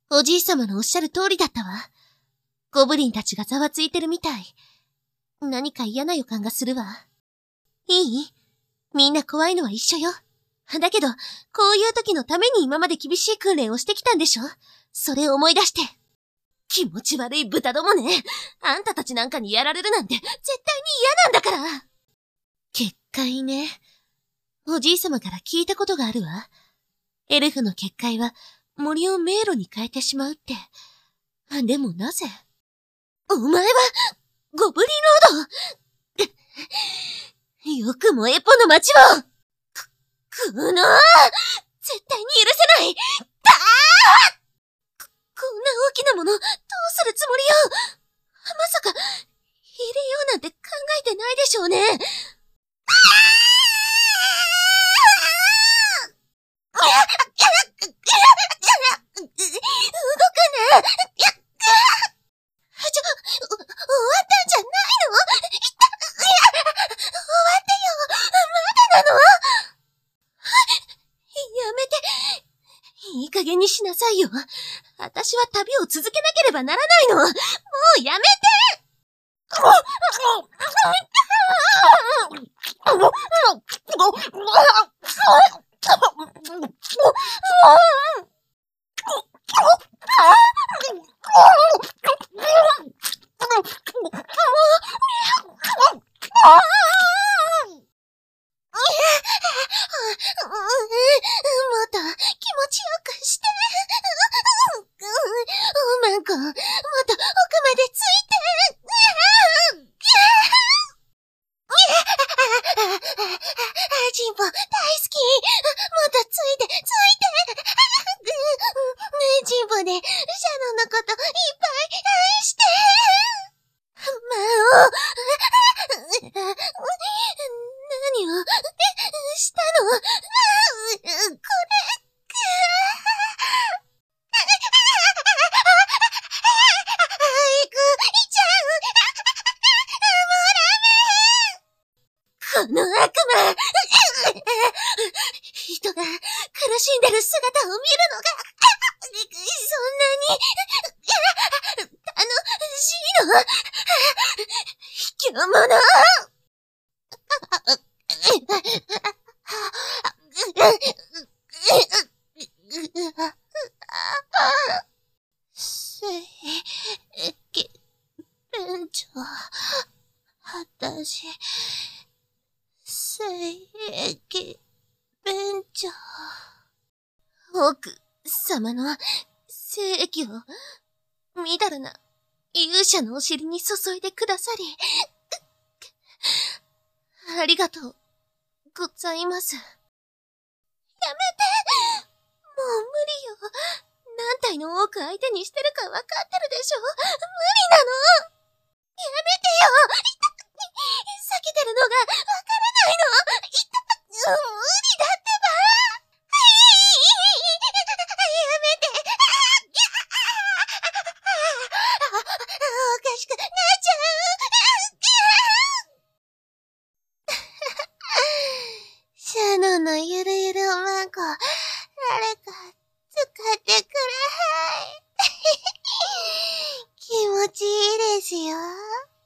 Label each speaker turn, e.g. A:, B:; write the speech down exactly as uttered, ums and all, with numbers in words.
A: おじいさまのおっしゃる通りだったわ。ゴブリンたちがざわついてるみたい。何か嫌な予感がするわ。いい？みんな怖いのは一緒よ。だけど、こういう時のために今まで厳しい訓練をしてきたんでしょ？それを思い出して。気持ち悪い豚どもね。あんたたちなんかにやられるなんて絶対に嫌なんだから。結界ね。おじいさまから聞いたことがあるわ。エルフの結界は森を迷路に変えてしまうって。でもなぜ？お前は、ゴブリンロードよくもエポの町をく、くのー絶対に許せないだーこ、こんな大きなもの、どうするつもりよまさか、入れようなんて考えてないでしょうね動かないちょ、終わったんじゃないのいた、いや、終わってよまだなのやめて。いい加減にしなさいよ。私は旅を続けなければならないの。もうやめてもっと気持ちよくして。マンコ、もっと奥までついて。ジンボ、大好き。もっとついて、ついて。ジンボで、シャノンのこといっぱい愛して。魔王。何をしたのこれ。この悪魔人が苦しんでる姿を見るのがそんなに楽しいの卑怯者聖域弁長私聖域弁長オーク様の聖域をみだらな勇者のお尻に注いでくださりありがとうございます。やめてもう無理よ。何体の多く相手にしてるかわかってるでしょ。無理なの。やめてよ。避けてるのがわからないの。無理だってば。やめて。おかしくなっちゃう。シャノンの許